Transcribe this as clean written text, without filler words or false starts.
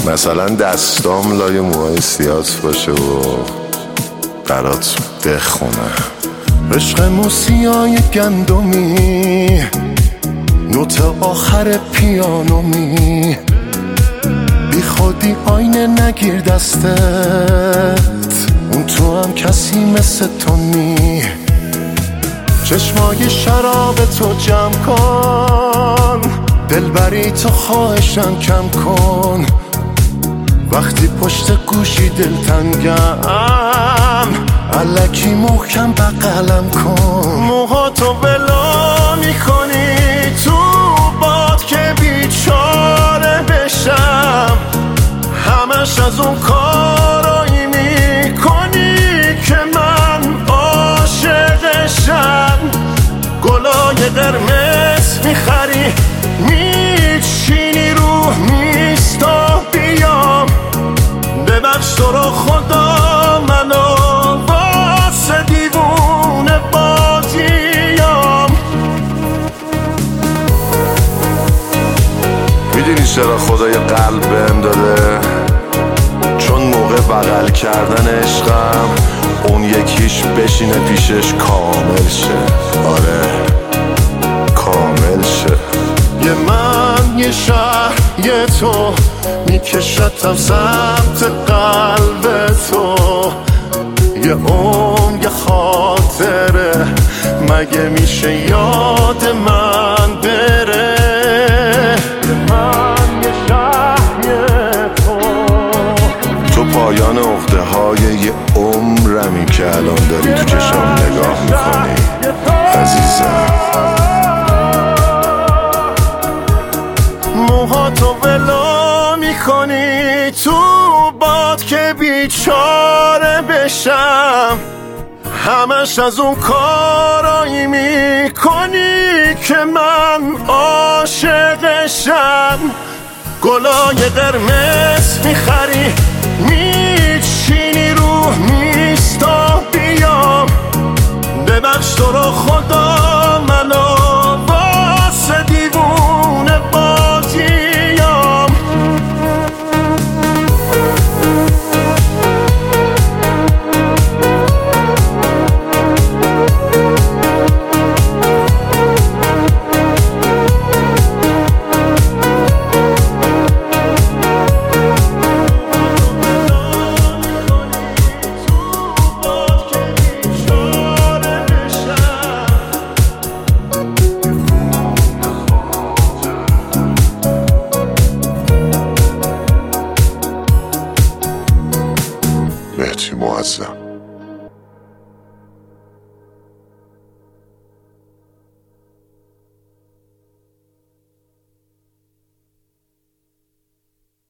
مثلا دستام لای موهای سیاس باشه و برات بخونه. عشق موسیای گندمی، نوت آخر پیانومی، بی خودی آینه نگیر دستت، اون تو هم کسی مثل تو نی. چشمای شراب تو جمع کن، دلبری تو خواهشم کم کن. وقتی پشت گوشی دلتنگم، الکی محکم بغلم کن. موهاتو بلا میکنی تو باد که بیچاره بشم، همش از اون کارایی میکنی که من عاشقشم. گلای قرمز میخری میچینی رو میستا بیام، ببخش تو رو خدا منو واسه دیوونه بازیام. میدونی چرا خدا یه قلب بهم داده؟ چون موقع بغل کردن عشقم اون یکیش بشینه پیشش کامل شه. آره کامل شه. یه من یه شهر یه تو میکشتم سمت قلب تو، یه یه خاطره مگه میشه یاد من بره؟ یه من یه شهر یه تو پایان عقده های یه عمرمی که الان داری تو چشام نگاه میکنی عزیزم. موهاتو ولو میکنی تو باد که بیچاره بشم، همش از اون کارایی میکنی که من عاشقشم. گلای قرمز میخری میچینی رو میستا بیام، ببخش تو رو خدا منو واسه دیوونه بازیام. مهدی معظم.